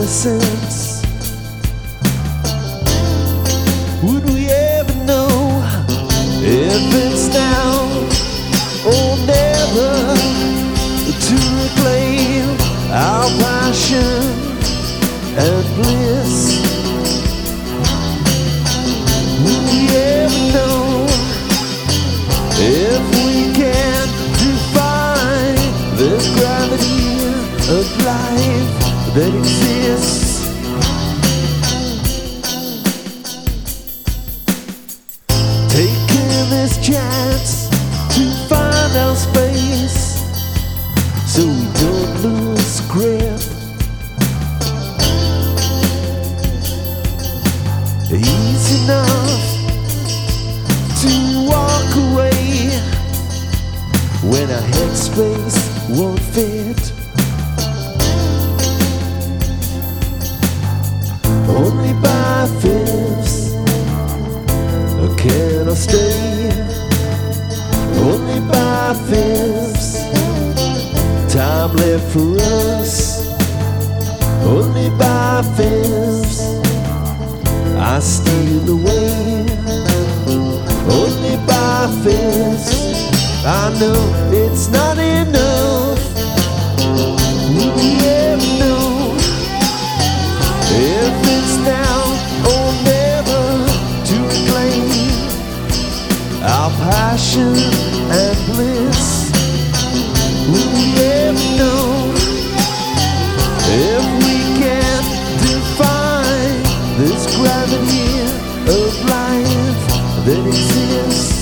innocence. Would we ever know if it's now or never to reclaim our passion and bliss? Would we ever know if we can define this gravity of life that exists? Taking this chance to find our space so we don't lose grip. Easy enough to walk away when our headspace won't fit. Only by fifths can I stay. Only by fifths time left for us. Only by fifths I steal away. Only by fifths I know it's not enough. Will we ever know if it's now or never to reclaim our passion and bliss? Will we ever know if we can define this gravity of life that exists?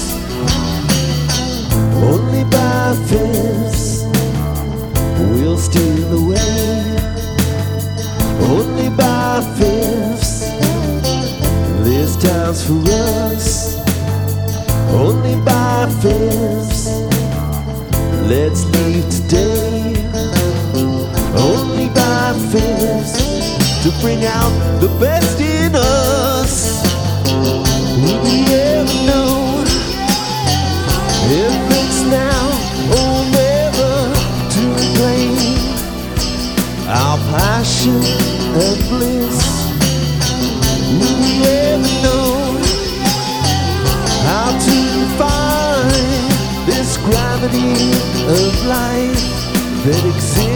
Only by fifths we'll steal away. Only by fifths this time's for us. Only by fifths let's leave today. Only by fifths to bring out the best in us. Will we ever know if it's now or never to reclaim our passion and bliss? Will we ever know how to find this gravity of life that exists?